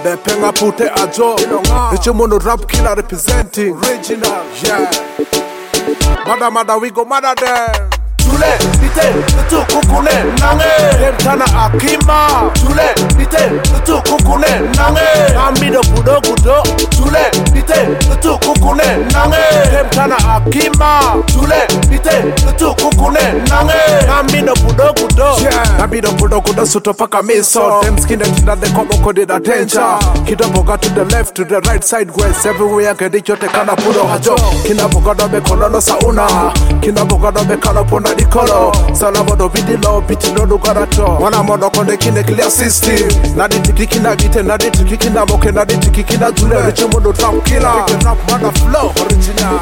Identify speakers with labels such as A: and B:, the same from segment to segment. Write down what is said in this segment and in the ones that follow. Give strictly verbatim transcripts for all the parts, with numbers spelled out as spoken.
A: The penga pute ajo Rich mono rap killer representing original, yeah. Mada mada we go mada there. Tule bite tu kukune nange Dem tana akima Tule bite tu kukune nange Namido budo budo Tule bite tu kukune nange Dem tana akima Tule bite tu kukune nange Namido budo budo Namido budo budo suto paka miso Dem skin that tina de komo kodi da danger Kida boga to the left to the right side west Everywhere kedi chote kana budo hajo Kina boga dobe konono sauna Kina boga dobe kano pona Dikolo, Salabodo Vidilo, Pitino Garato, Wana Mono Konde Kine clear system, Nadi Tikina Vite, Nadi Tikina Moke, Nadi Tikina Jule, Richomodo Trap Killer, Rap Mana Flow, original.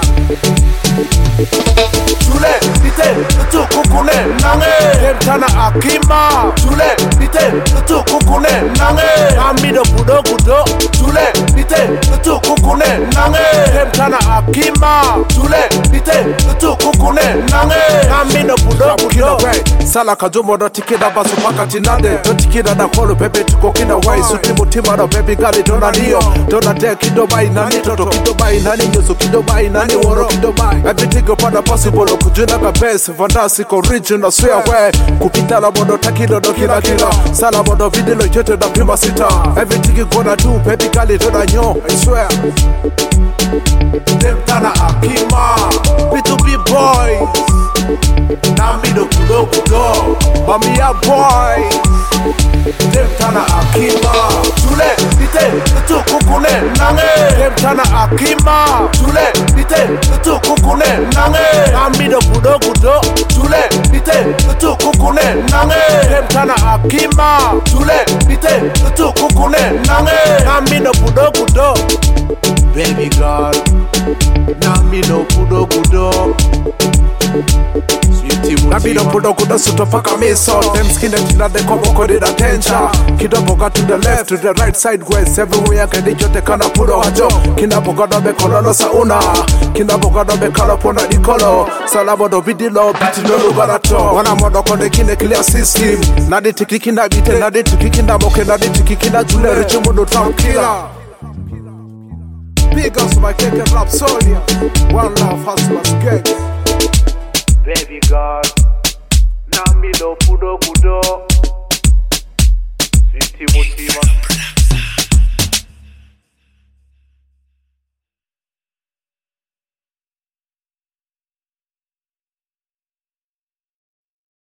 A: Jule, Vite, Tu Kukune, Nange, Dem Tana Akima, Jule, Vite, Tu Kukune, Nange, Amido Budo Budo, Jule, Vite, Tu Kukune, Nange, Dem Tana Akima, Jule, Vite, Tu Kukune, Nange, Amido Budo Budo, Sala Kajumo do Tikida Basu Pakatinade, don't Tikida da Kolo Pepe to Kokina Wai, Sutimo Timano, Baby Gali, Dona Nio, Dona De Kido Bai Nani, Toto Kido Bai Nani, Yusu Kido Bai Nani, Woro Kido Bai, everything upon a possible, Kujuna Best, Fantastic, original, swear where, Kupita Labodo Takido do Kila Kila, Salabodo Video, Jetta da Pima Sita, everything you gonna do, Baby Gali, Dona Nio, I swear. Dem Tana Akima, B two B boys. Namido Kudo Kudo, Bamia boy. Dem Tana Akima, Tule Bite, Tu Kukune Nange. Dem Tana Akima, Tule Bite, Tu Kukune Nange. Namido Kudo Kudo, Tule Bite, Tu Kukune Nange. Dem Tana Akima, Tule Bite, Tu Kukune Nange. Namido Kudo Kudo, baby girl. Namido Kudo Kudo. Namido Budo Kudo suto paka miso Dem skin that tina de komo kodi da tencha Kida boga to the left, to the right side west Everywhere kedi jote kana pudo hajo Kina boga dobe kolono sauna Kina boga dobe kalo pona dikolo Salabodo vidilo, bitino lugarato Wana modo konde kine clear system Nadi tiki kina bite, nadi tiki kina moke Nadi tiki kina jule, richi mundo trap killer. Big ups my cake and rap sonia. One love has my skeg. Baby girl, Namido Pudo Kudo, Sweetie Motima.